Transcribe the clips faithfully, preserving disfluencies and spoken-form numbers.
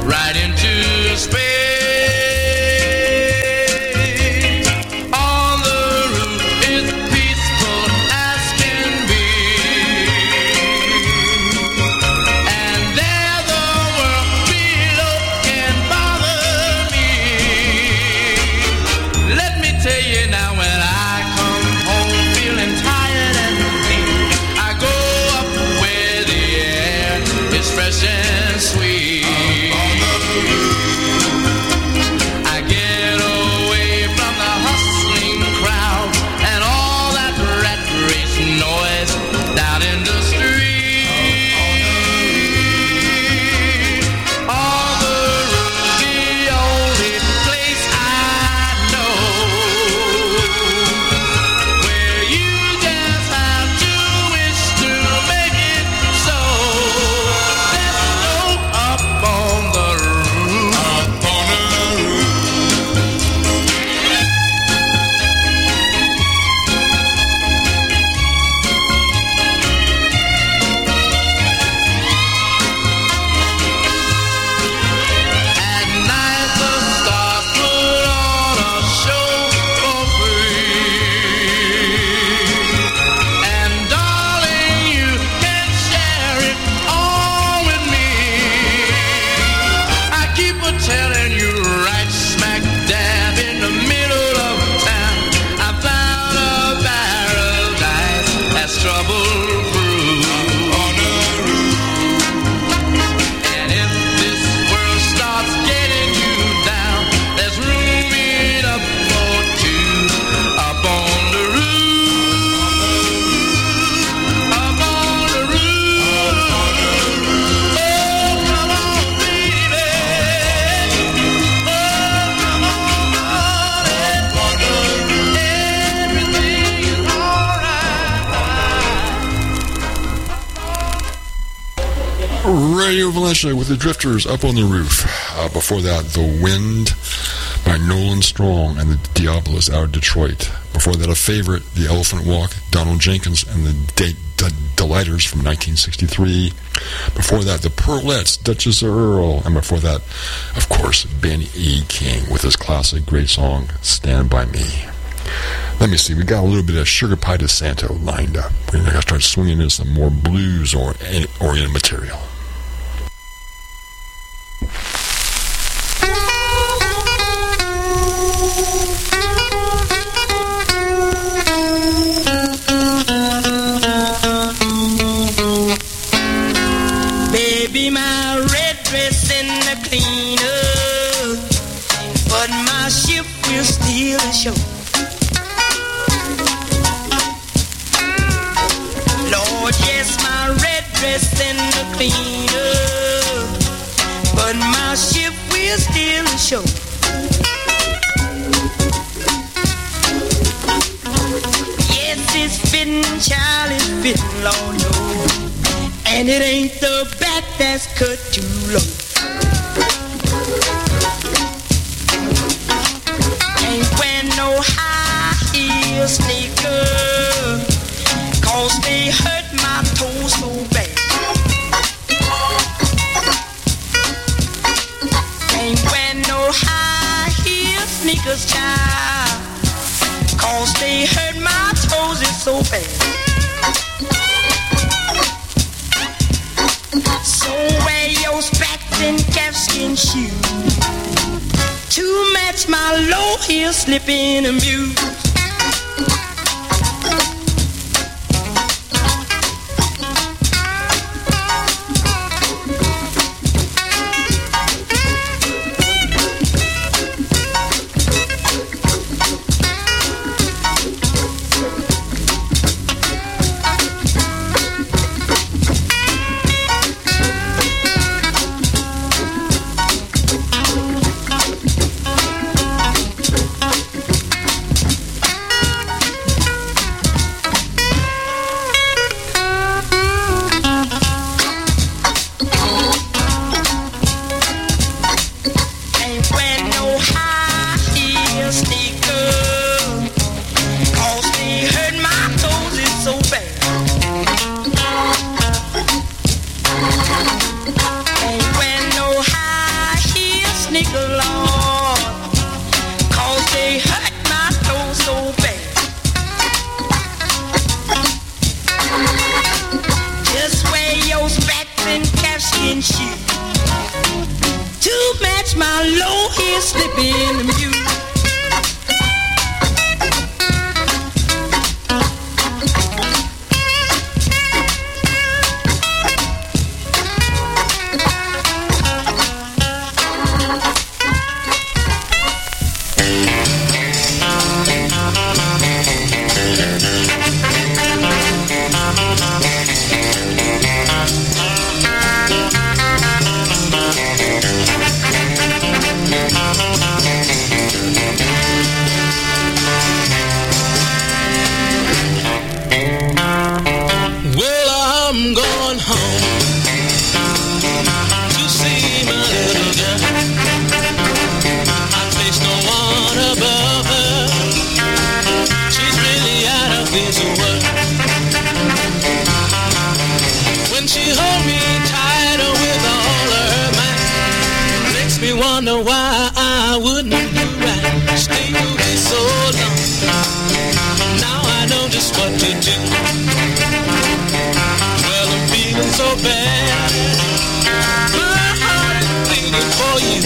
right into space. On the roof it's peaceful as can be, and there the world below can bother me. Let me tell you now, when I come home feeling tired and weak, I go up where the air is fresh and sweet. I get away from the hustling crowd and all that rat race noise down in the street. On the roof, the only place I know where you just have to wish to make it so. Let's go up on the roof. Up on the roof. At night the stars put on a show for free, and darling, you can share it all with me. I keep a telling you, right smack dab in the middle of town, I found a paradise that's trouble-proof. On the roof. And if this world starts getting you down, there's room enough for two up on the roof. Up on the roof. Oh, come on, baby. Oh, come on, honey. Everything is alright. Radio Valencia with the Drifters, Up on the Roof. Uh, before that, The Wind by Nolan Strong and the Diablos out of Detroit. Before that, a favorite, The Elephant Walk, Donald Jenkins and the De- De- Delighters from nineteen sixty-three. Before that, The Pearlettes, Duchess of Earl. And before that, of course, Benny E. King with his classic great song, Stand By Me. Let me see, we got a little bit of Sugar Pie de Santo lined up. We're going to start swinging into some more blues or oriented material. Baby, my red dress in the cleaner, but my ship will steal the show. Lord, yes, my red dress in the cleaner, but my ship will steal the show. Yes, it's fitting, child, it's fitting, Lord, no. And it ain't the back that's cut too low. Ain't wear no high heel sneaker, cause they hurt my toes so bad. Ain't wear no high heel sneakers, child, cause they hurt my toes it's so bad. So wear your spats and calfskin shoes to match my low heel slipping muse. my low here slipping mute. Wonder why I wouldn't do right. Stay with me so long. Now I know just what to do. Well, I'm feeling so bad. My heart is bleeding for you.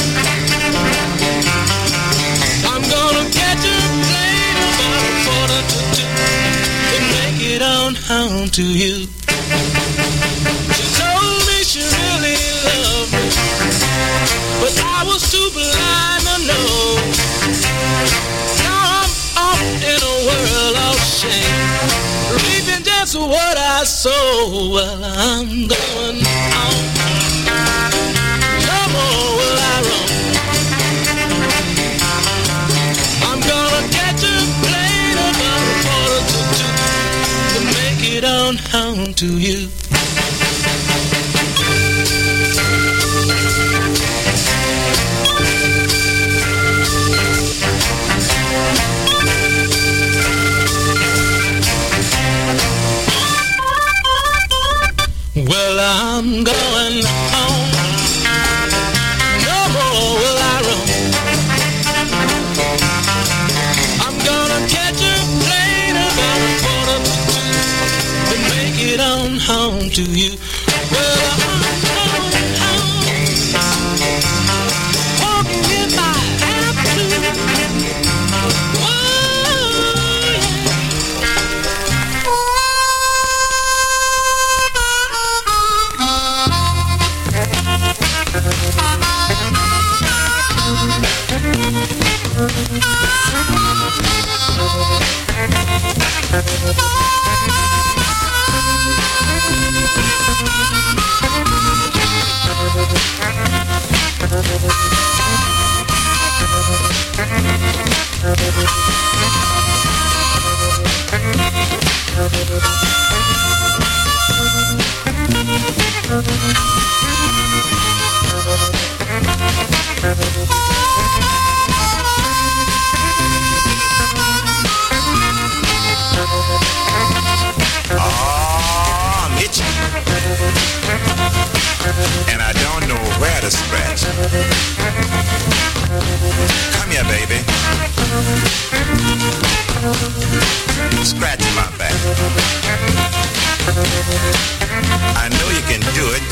I'm gonna catch a plane about a quarter to two and make it on home to you. She told me she really loved me, but I was too blind to know. Now I'm off in a world of shame, reaping just what I sow. Well, I'm going on. No more will I roam. I'm gonna catch a plane about a quarter to two to make it on home to you. Well, I'm going home. No more will I roam. I'm gonna catch a plane about a quarter to two and make it on home to you. Well, I'm going home. Walking if I have to. Whoa, yeah. And I don't know where to scratch. Come here, baby. Scratch my back. I know you can do it.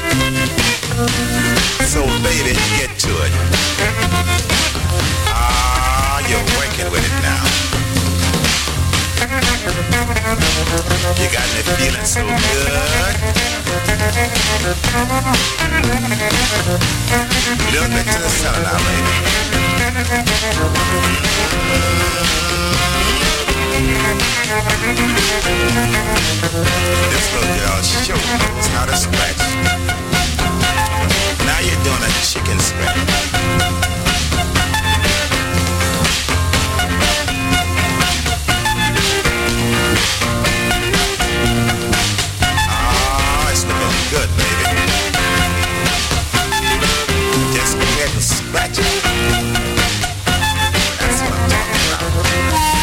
So, baby, get to it. Ah, you're working with it now. You got me feeling so good. Little bit to the center now, baby. This little girl sure knows how to scratch. Now you're doing a chicken scratch. Good, baby. Just go ahead and scratch it. That's what I'm talking about.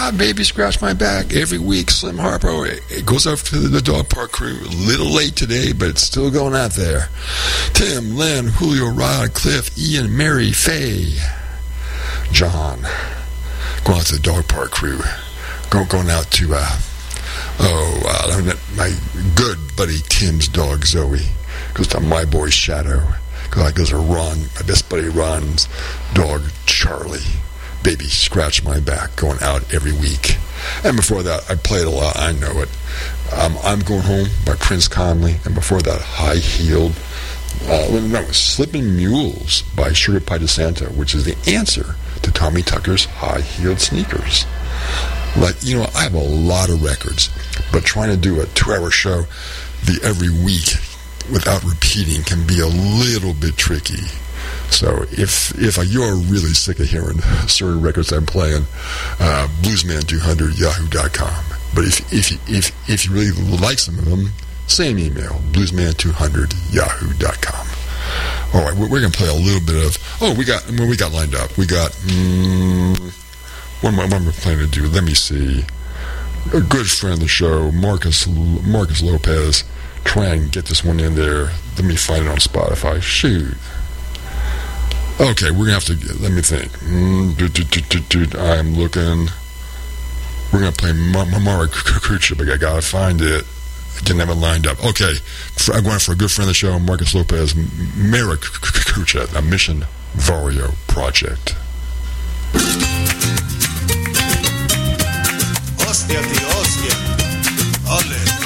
ah, baby, scratch my back. Every week, Slim Harpo, it goes out to the Dog Park crew. A little late today, but it's still going out there. Tim, Len, Julio, Rod, Cliff, Ian, Mary, Faye, John. Going out to the Dog Park crew. Go, going out to, uh, oh, uh, my good buddy Tim's dog, Zoe. Goes to my boy, Shadow. Goes to Ron, my best buddy Ron's dog, Charlie. Baby, scratch my back, going out every week. And before that, I played a lot, I know it. Um, I'm Going Home by Prince Conley. And before that, High Heeled. Uh, no, Slippin' Mules by Sugar Pie DeSanto, which is the answer to Tommy Tucker's High Heeled Sneakers. Like, you know, I have a lot of records, but trying to do a two-hour show the every week without repeating can be a little bit tricky. So if if you're really sick of hearing certain records I'm playing, uh, bluesman two hundred yahoo dot com. But if if if if you really like some of them, same email, bluesman two hundred yahoo dot com. All right, we're, we're going to play a little bit of. Oh, we got what we got lined up. We got. Mm, what am I, what am I planning to do? Let me see. A good friend of the show, Marcus Marcus Lopez. Try and get this one in there. Let me find it on Spotify. Shoot. Okay, we're going to have to, let me think. Mm, do, do, do, do, do. I'm looking. We're going to play Mara Kucha, but I got to find it. I didn't have it lined up. Okay, for, I'm going for a good friend of the show, Marcus Lopez, Mara Kucha, a Mission Vario project. Hostia, tío, hostia. Ole.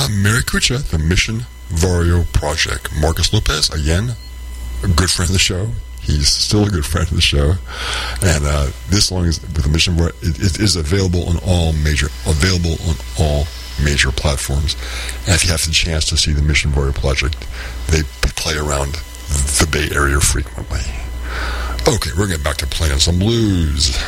uh, Maracuja, the Mission Vario Project. Marcus Lopez, again, a good friend of the show. He's still a good friend of the show. And uh, this song is with the Mission Vario. It, it is available on all major, available on all major platforms. And if you have the chance to see the Mission Vario Project, they play around the Bay Area frequently. Okay, we're getting back to playing some blues.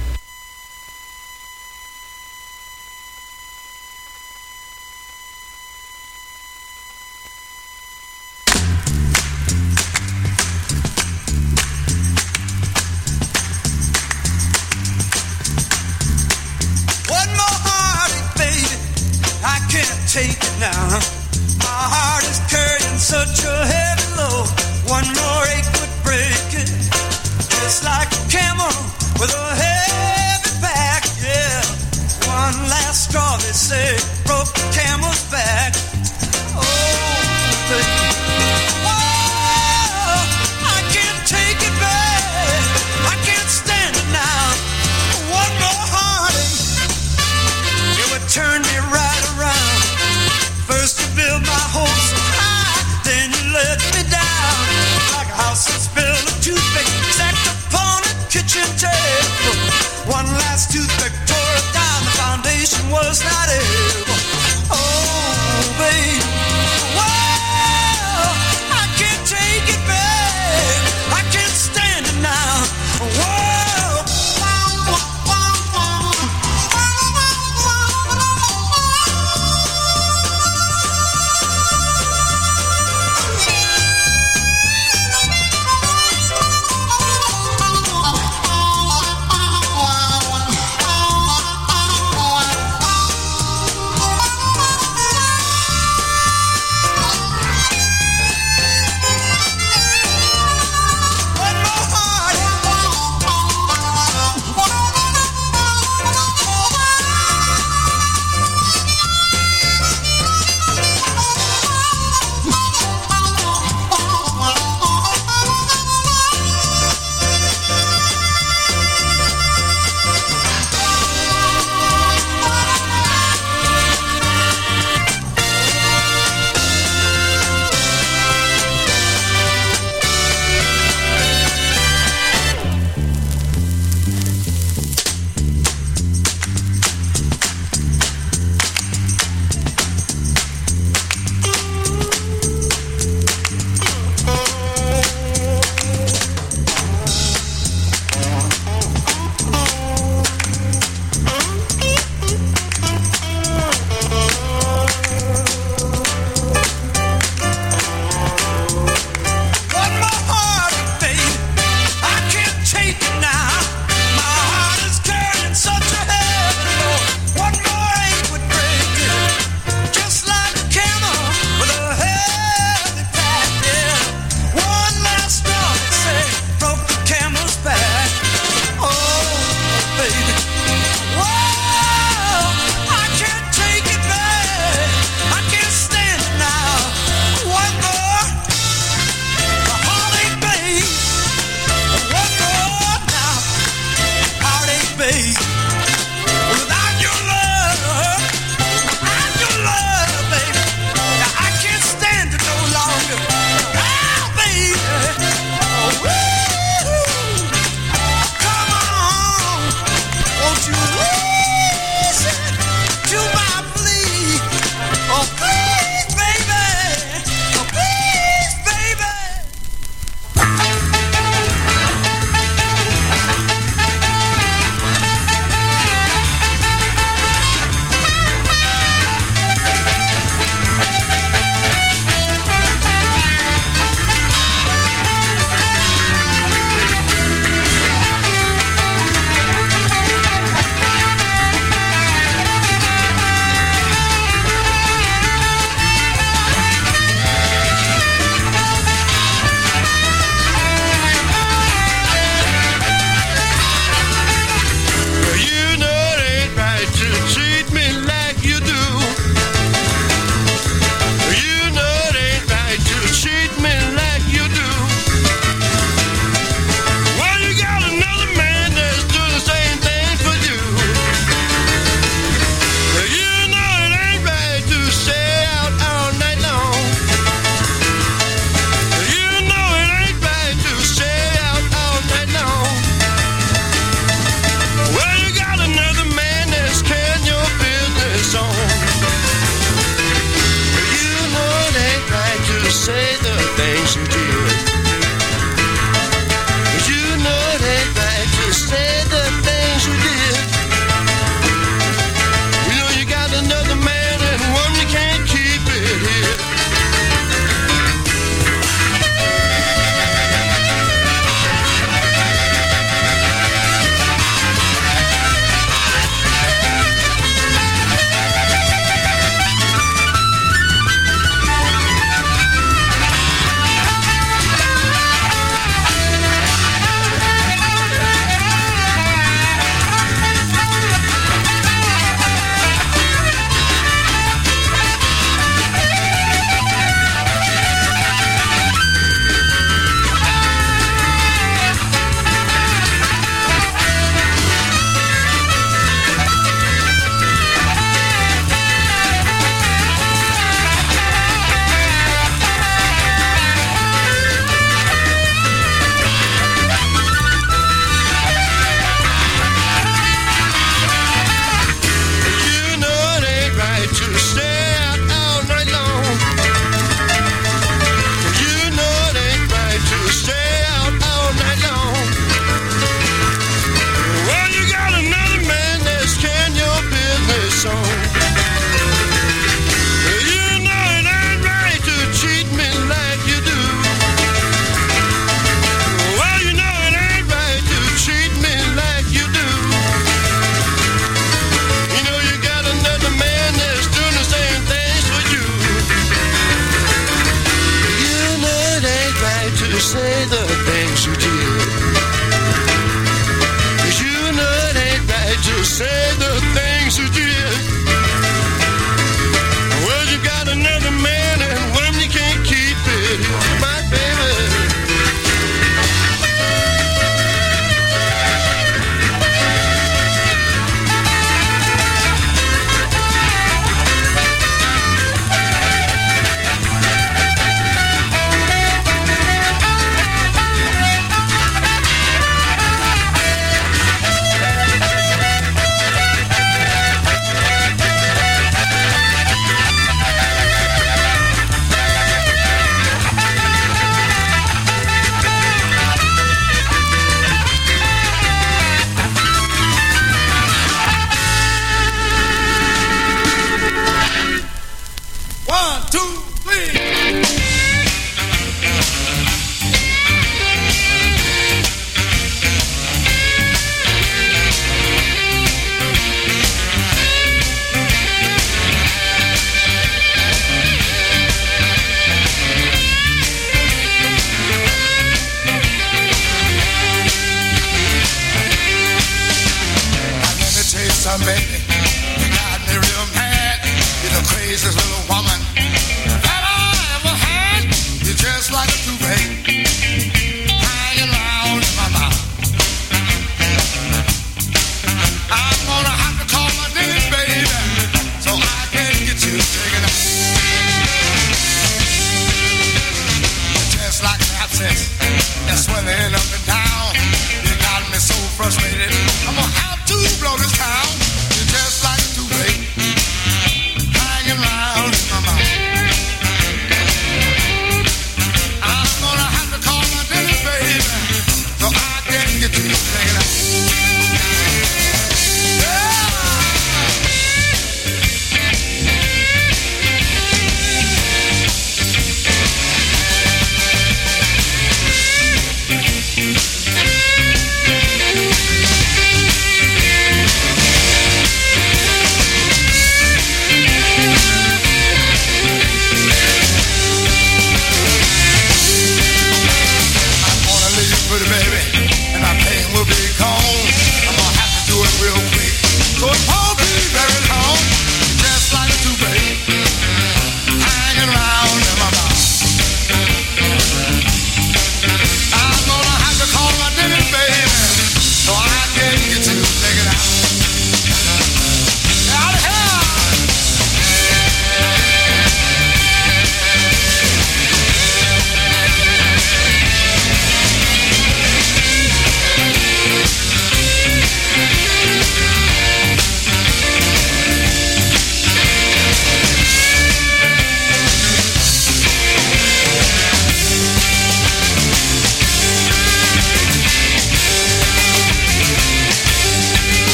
Take it now. My heart is carrying such a heavy load. One more ache would break it. Just like a camel with a heavy back. Yeah. One last straw, they say, broke the camel's back. Oh, baby. Whoa, I can't take it back. I can't stand it now. One more heartache. It would turn me right around. First you build my hopes so high, then you let me down. Like a house that's built of toothpick, stacked upon a kitchen table. One last toothpick tore it down, the foundation was not able. Oh, baby, whoa, I can't take it back. I can't stand it now. Whoa. say the things you did. You know it ain't right to say the things you did. You know you got another man and one you can't keep it here. Blow this town, you're just like a two-way, hanging round in my mouth.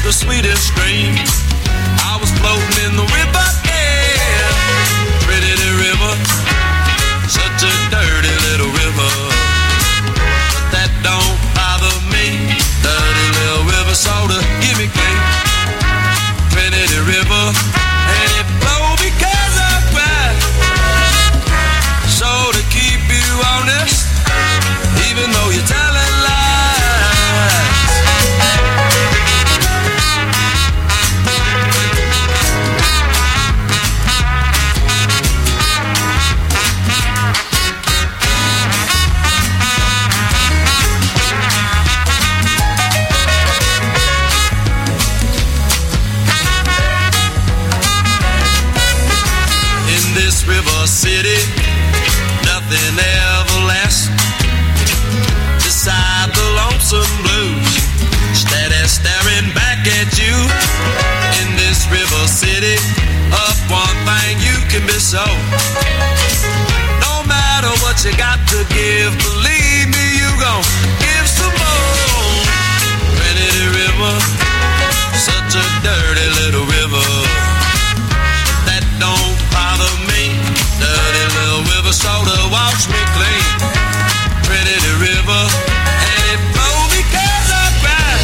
the sweetest dream. I was floating in the river, yeah, Trinity River, such a dirty little river, but that don't bother me. Dirty little river sort of give me clean. Trinity River, and it flow because I cry. So to keep you honest, even though you're telling lies. In this river city, nothing ever lasts. Beside the lonesome blues, steady staring back at you. In this river city, of one thing you can be so. No matter what you got to give, believe me, you gon' give some more. Trinity River, such a dirty little river, that don't bother me. Dirty little river sorta wash me clean. Trinity River, and it flow because I cry.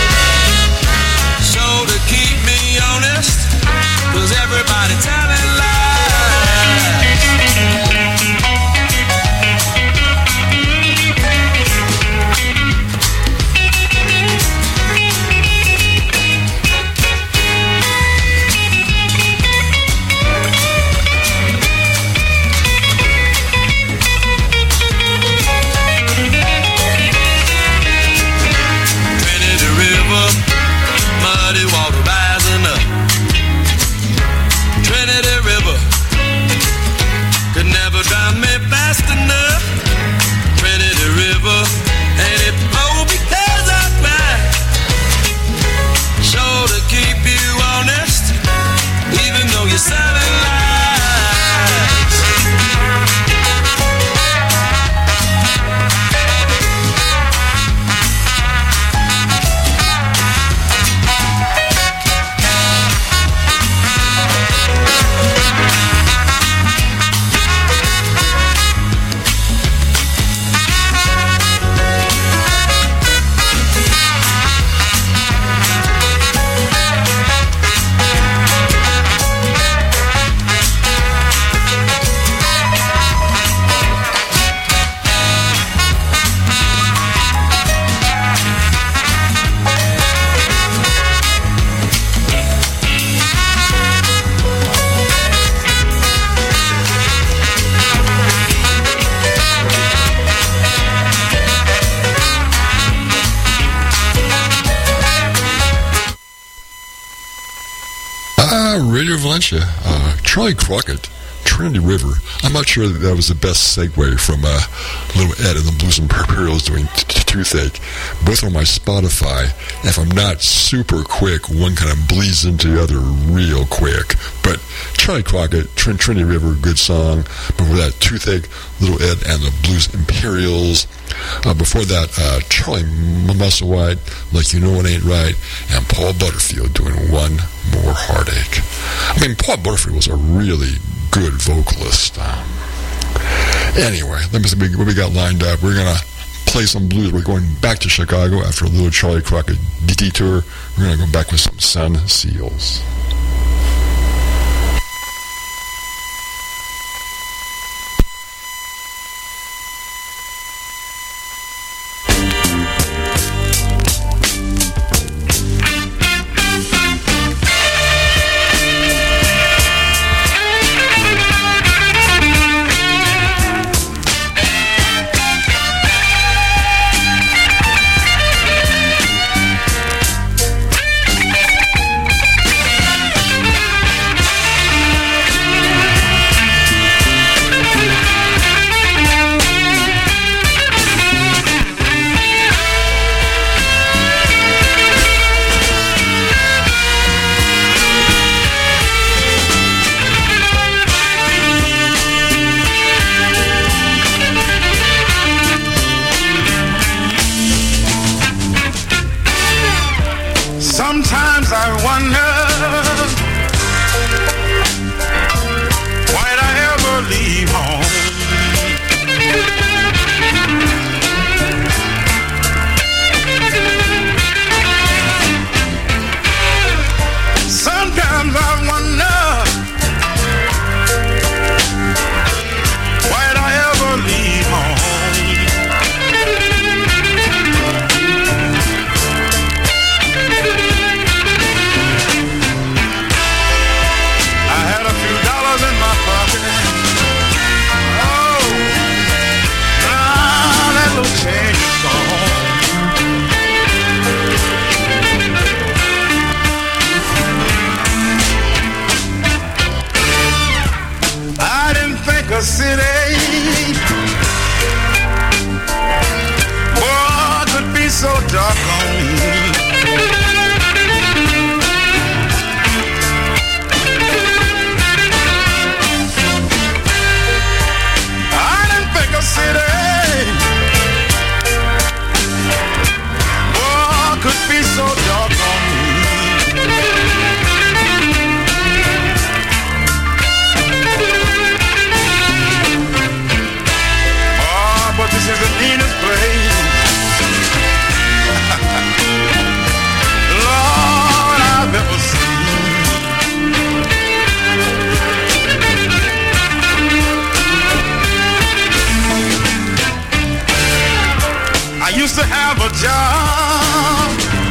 So to keep me honest, 'cause everybody telling lies. Muddy water rising up. Trinity River could never drown me fast enough. Trinity River, and it flow because I cry. Sure to keep you honest, even though you're selling lies. Radio Valencia, uh, Charlie Crockett, Trinity River. I'm not sure that that was the best segue from uh, Little Ed and the Blues Imperials doing t- t- Toothache. Both on my Spotify. If I'm not super quick, one kind of bleeds into the other real quick. But Charlie Crockett, Trin- Trinity River, good song. Before that, Toothache, Little Ed and the Blues Imperials. Uh, before that, uh, Charlie Musselwhite, Like You Know It Ain't Right, and Paul Butterfield doing One More Heartache. I mean, Paul Butterfield was a really good vocalist. Um, anyway, let me see what we got lined up. We're going to play some blues. We're going back to Chicago after a little Charlie Crockett detour. We're going to go back with some Sun Seals. Thank dark on me. I didn't think a city, oh, could be so dark on me. Oh, but this is the meanest place, Lord, I've ever seen. I used to have a job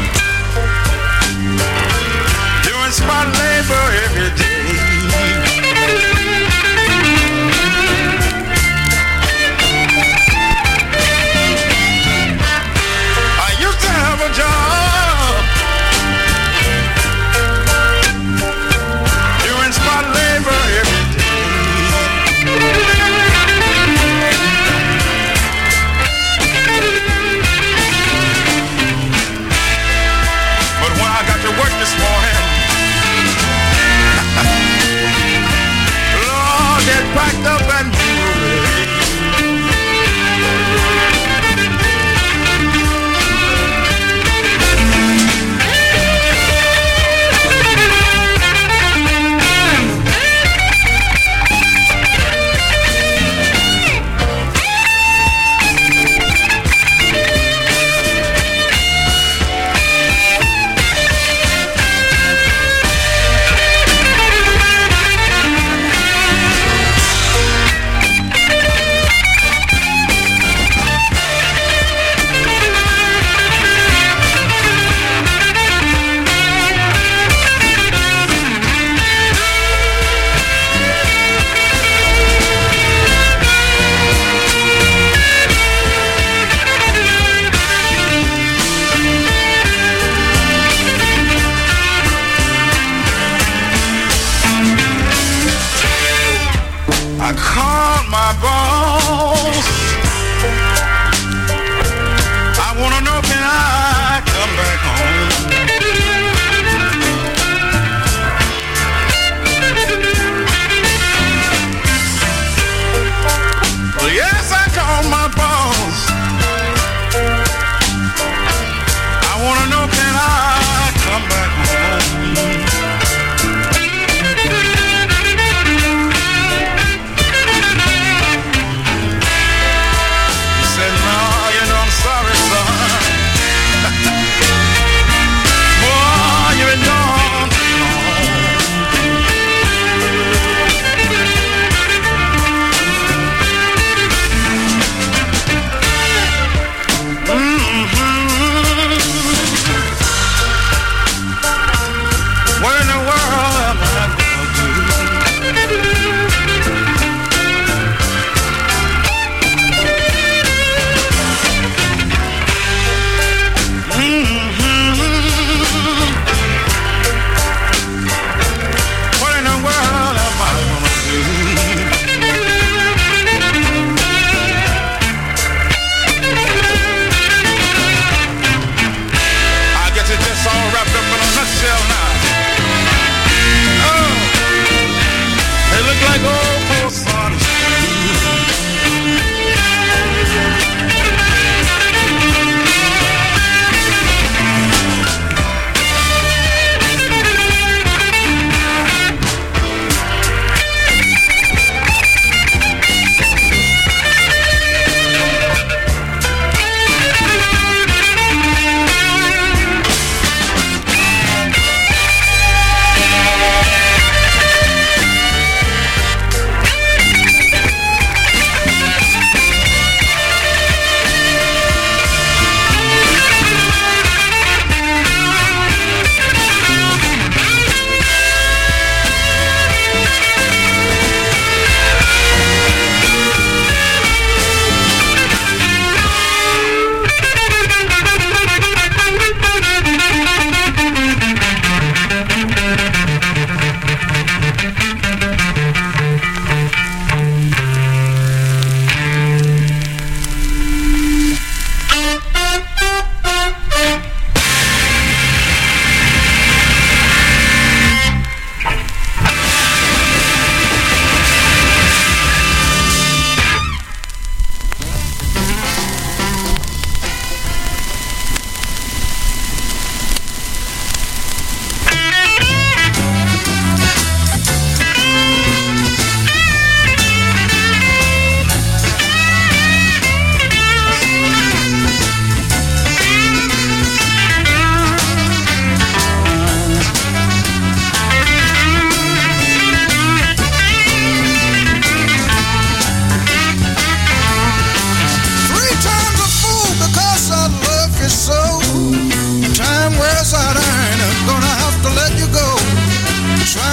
doing spot labor every day. I used to have a job doing spot labor every day.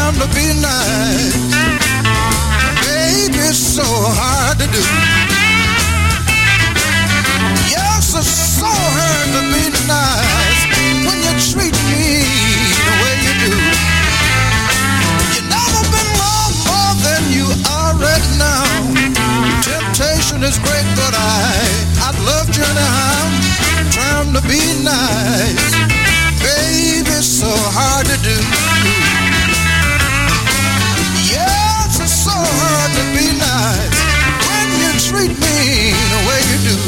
trying to be nice. Baby, it's so hard to do. Yes, it's so hard to be nice when you treat me the way you do. You never been wrong more than you are right now. Temptation is great, but I, I'd love you now. Trying to be nice, baby, it's so hard to do. Yes, it's so hard to be nice when you treat me the way you do.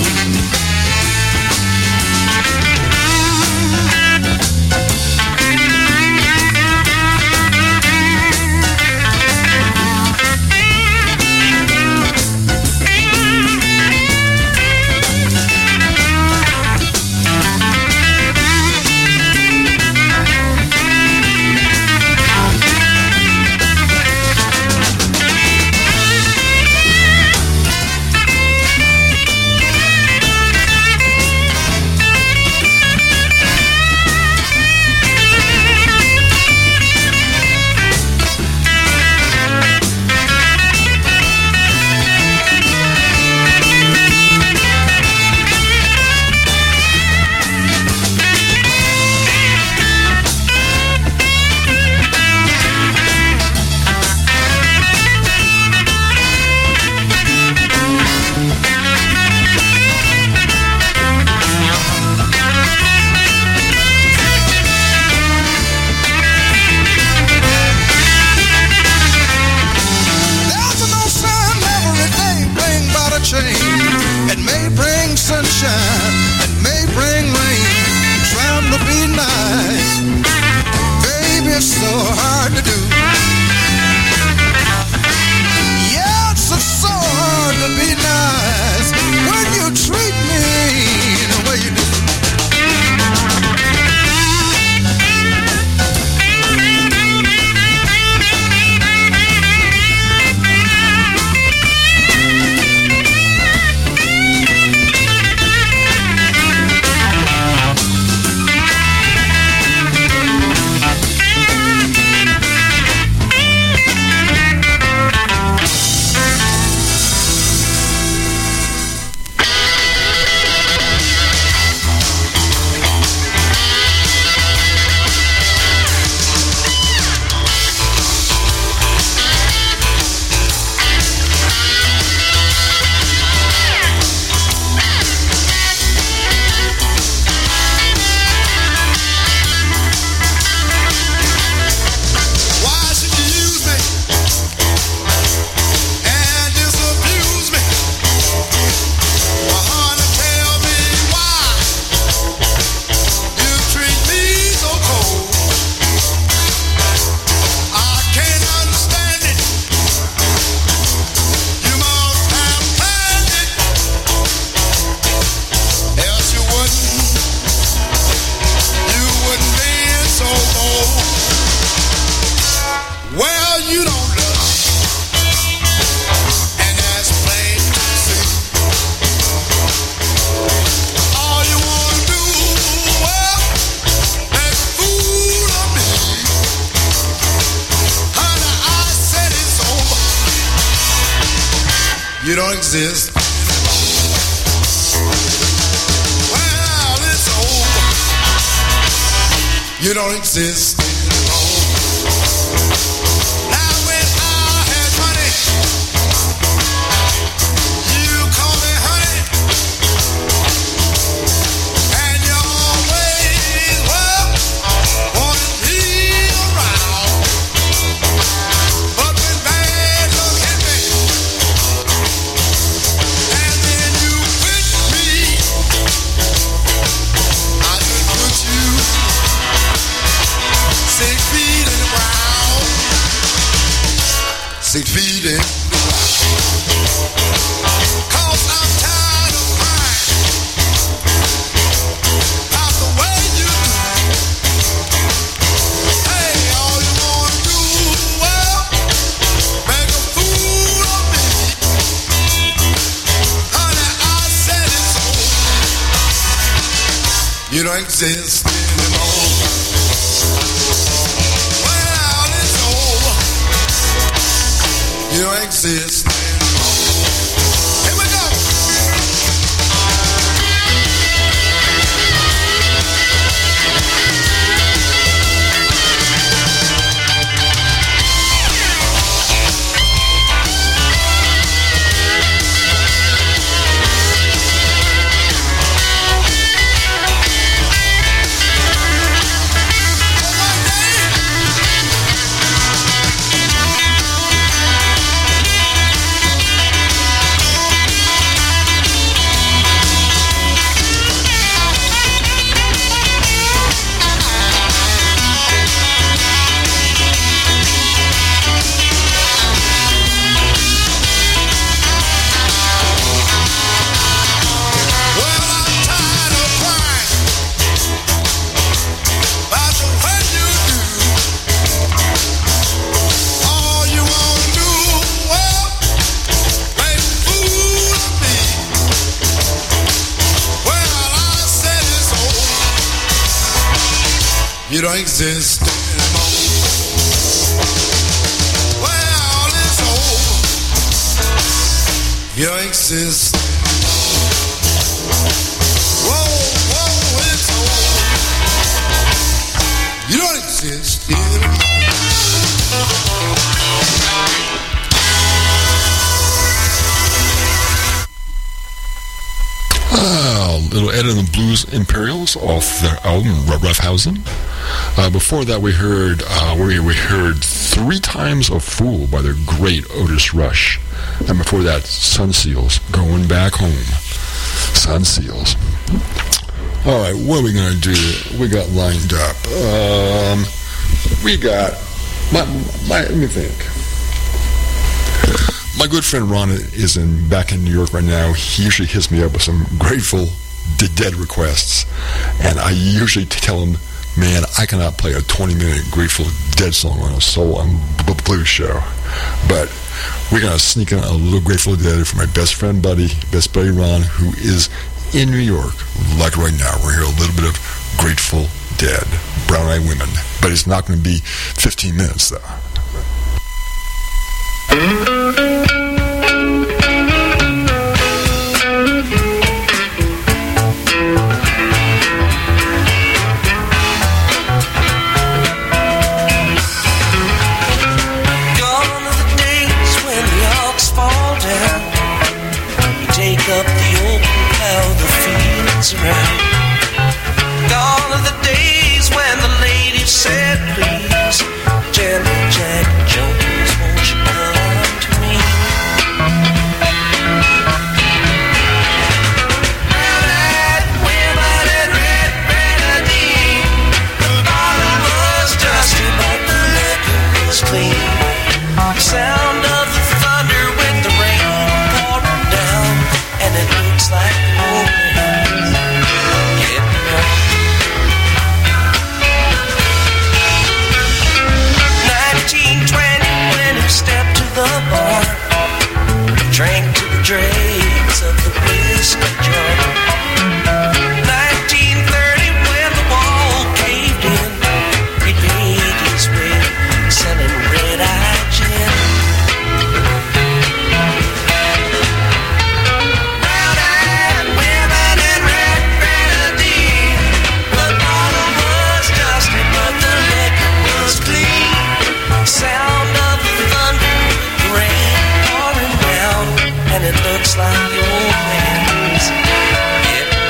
You don't exist. Well, it's over. You don't exist anymore. Now when I had money, you call me honey, and you always well wanted me around. But when bad luck hit me, and then you quit me, I just put you six feet in the ground, six feet in the ground. Cause I'm tired of crying about the way you do. Hey, all you wanna do, well, make a fool of me. Honey, I said it's over. You don't exist anymore. Well, it's over. You don't exist anymore. Here we go. You don't exist anymore. Well, it's over. You don't exist anymore. Whoa, whoa, it's over. You don't exist anymore. Ah, little Ed and the Blues Imperials off their album Roughhausen. Uh, before that, we heard uh, we we heard Three Times a Fool by the great Otis Rush, and before that, Sun Seals, Going Back Home. Sun Seals. All right, what are we gonna do? We got lined up. Um, we got my, my let me think. My good friend Ron is in back in New York right now. He usually hits me up with some Grateful Dead requests, and I usually tell him, man, I cannot play a twenty-minute Grateful Dead song on a soul and blues show. But we're going to sneak in a little Grateful Dead for my best friend, buddy, best buddy Ron, who is in New York, like right now. We're here a little bit of Grateful Dead, Brown Eyed Women. But it's not going to be fifteen minutes, though. Up the open, how the fields around. Gone are the days when the lady said, please, Jelly Jack Jones, won't you come to me? Brown-eyed women and red grenadine. The bottle was dusty, but the liquor was clean. Sound of the thunder with the rain pouring down, and it looks like the old man's getting up. nineteen twenty when he stepped to the bar, drank to the dregs of the whiskey jar. nineteen thirty when the wall caved in, he paid his way selling red-eye gin. Sound of the thunder, the rain pouring down, and it looks like the old man's getting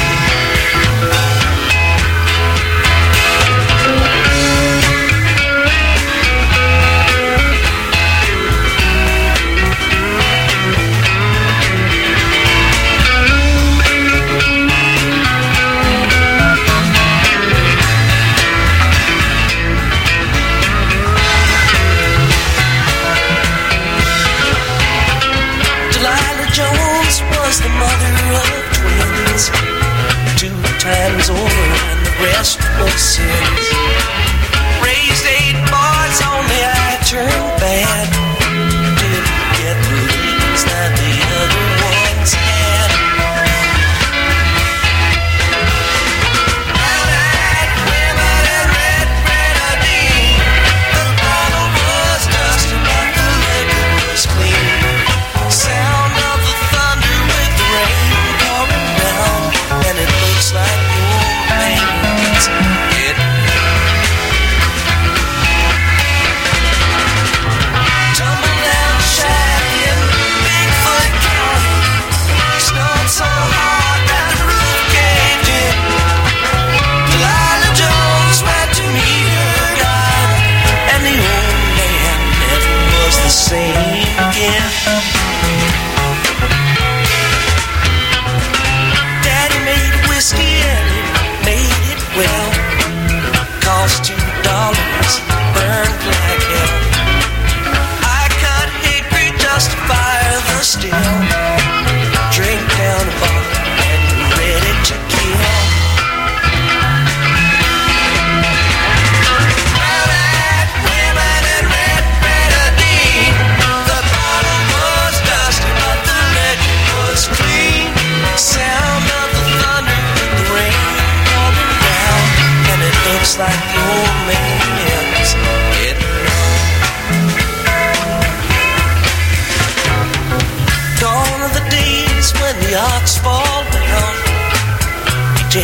the mother of twins, two times over, and the rest was sins. Raised eight boys, only I turned bad. Didn't get the leads that the other ones had. Brown-eyed women and red grenadine. The bottle was dusty, but the liquor was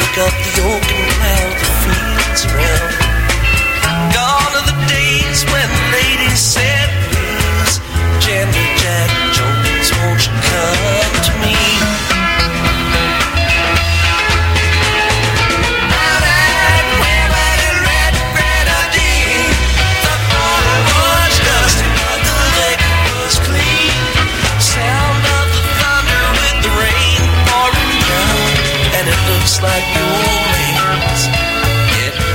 pick up the oak and plow the fields around. Gone are the days when ladies said please, Gently Jack Jones, won't you come to me? Now that red, red grenadine, the bottle was dusty, but the liquor was clean. Sound of the thunder with the rain pouring down, and it looks like your man's getting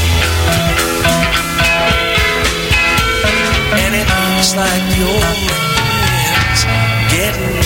and it looks like your man's getting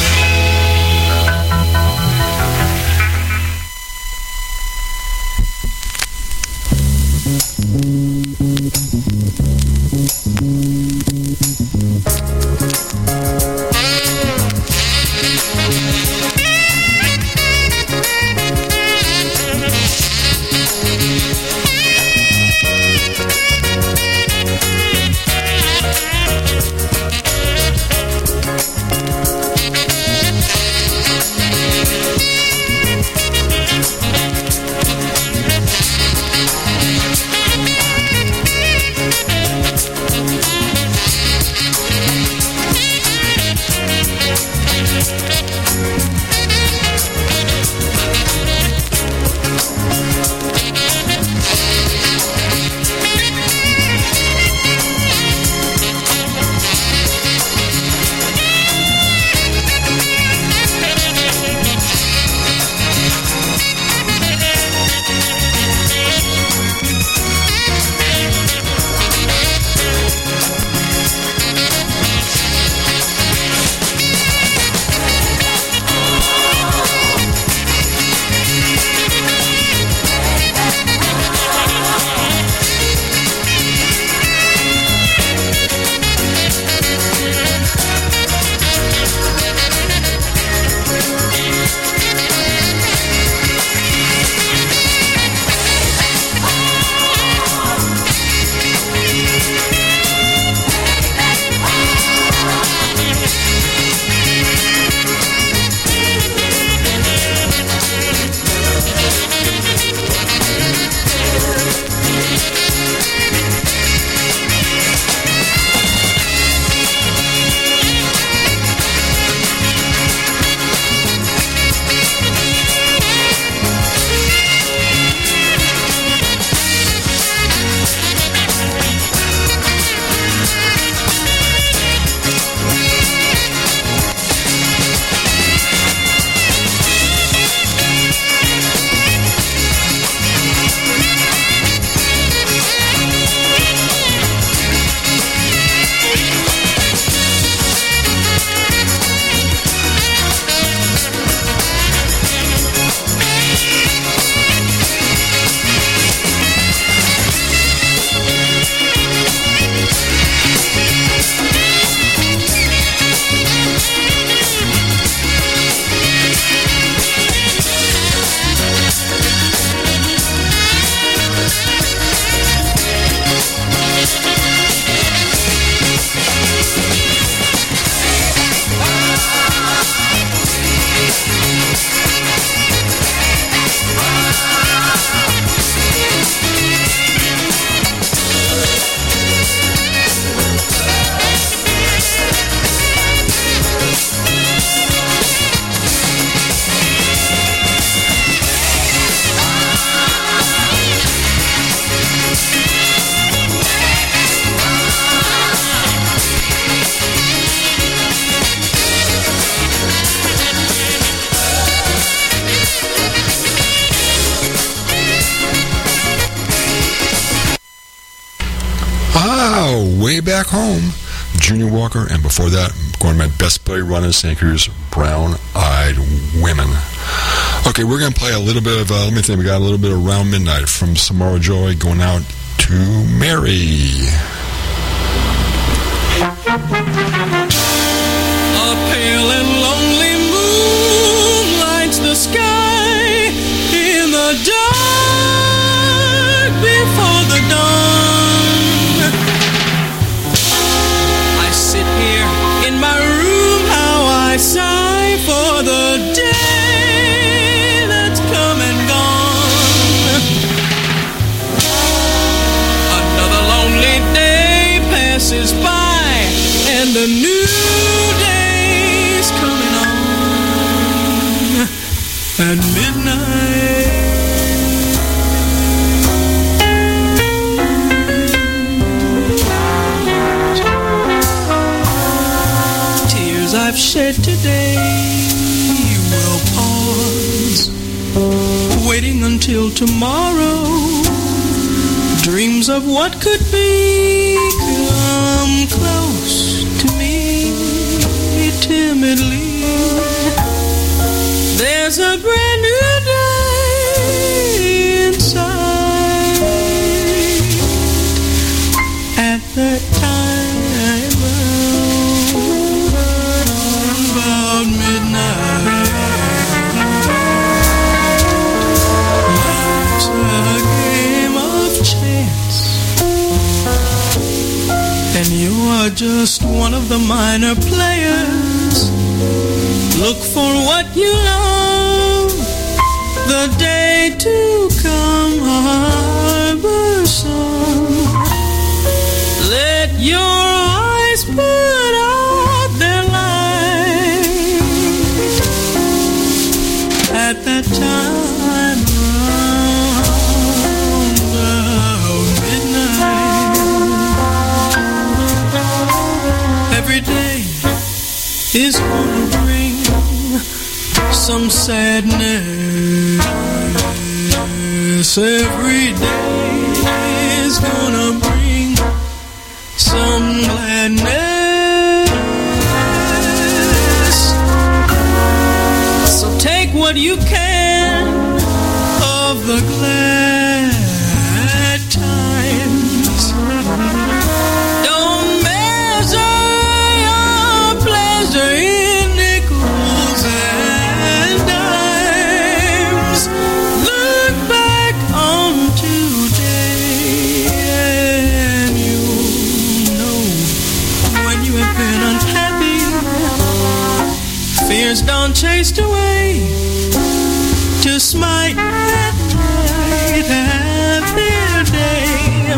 Way Back Home, Junior Walker, and before that, going to my best play run in Saint Cruz, Brown Eyed Women. Okay, we're going to play a little bit of, uh, let me think, we got a little bit of Around Midnight from Samara Joy going out to Mary. A pale and lonely moon lights the sky in the dark before the dawn. I sit here in my room, how I sigh for the day that's come and gone. shed today will pause, waiting until tomorrow. Dreams of what could be come close to me timidly. There's a brand new day inside. At that time about midnight, life's a game of chance, and you are just one of the minor players. Look for what you love, the day to come harbor some. Let your eyes put out their light at that time around about midnight. Every day is gonna bring some sadness. Every day is gonna bring some gladness. So take what you can of the glad times. Don't measure your pleasure in nickels and dimes. Look back on today and you'll know when you have been unhappy. Fears don't chase away to smite at night at their day.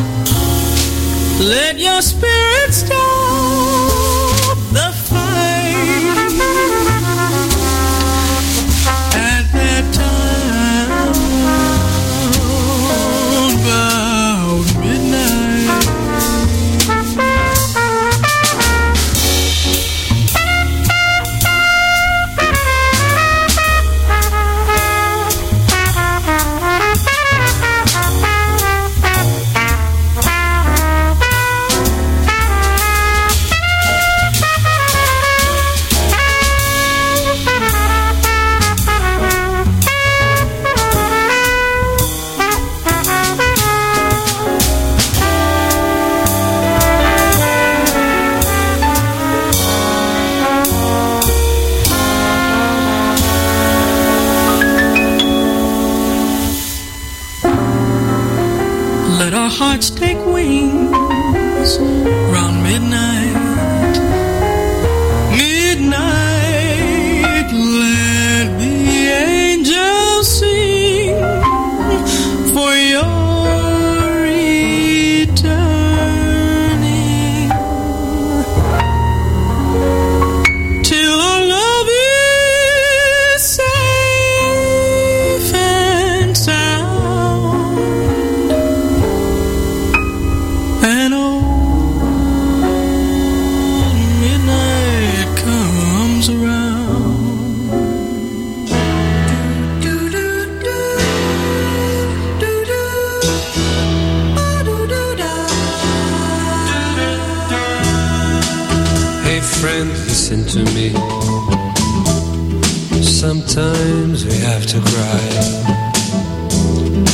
Let your spirit stop the fight at that time about midnight. Let our hearts take wings round midnight. Midnight, let the angels sing for your returning. Till our love is safe and sound. And old midnight comes around. Hey friend, listen to me. Sometimes we have to cry.